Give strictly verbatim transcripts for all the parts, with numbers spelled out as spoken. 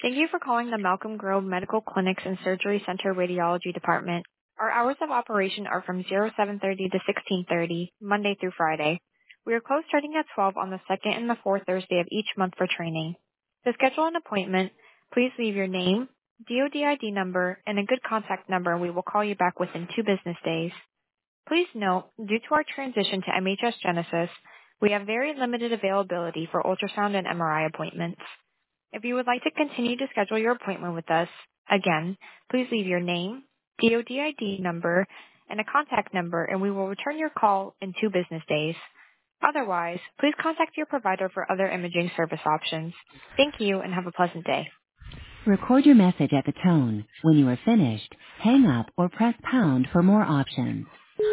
Thank you for calling the Malcolm Grove Medical Clinics and Surgery Center Radiology Department. Our hours of operation are from seven thirty to sixteen thirty, Monday through Friday. We are closed starting at twelve on the second and the fourth Thursday of each month for training. To schedule an appointment, please leave your name, D O D I D number, and a good contact number, and we will call you back within two business days. Please note, due to our transition to M H S Genesis, we have very limited availability for ultrasound and M R I appointments. If you would like to continue to schedule your appointment with us, again, please leave your name, D O D I D number, and a contact number, and we will return your call in two business days. Otherwise, please contact your provider for other imaging service options. Thank you and have a pleasant day. Record your message at the tone. When you are finished, hang up or press pound for more options.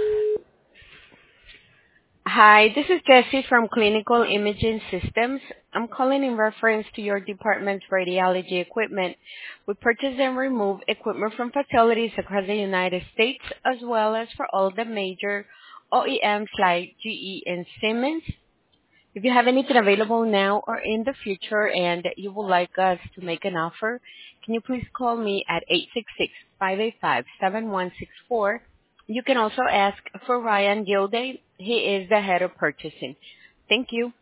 Hi, this is Jessie from Clinical Imaging Systems. I'm calling in reference to your department's radiology equipment. We purchase and remove equipment from facilities across the United States as well as for all the major O E Ms like G E and Siemens. If you have anything available now or in the future and you would like us to make an offer, can you please call me at eight six six, five eight five, seven one six four. You can also ask for Ryan Gilday. He is the head of purchasing. Thank you.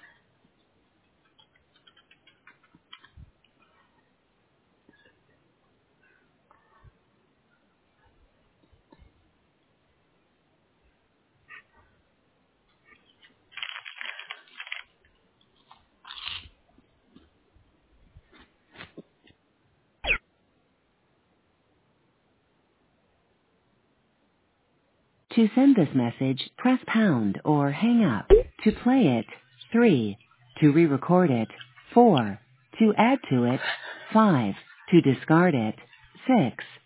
To send this message, press pound or hang up. To play it, three. To re-record it, four. To add to it, five. To discard it, six.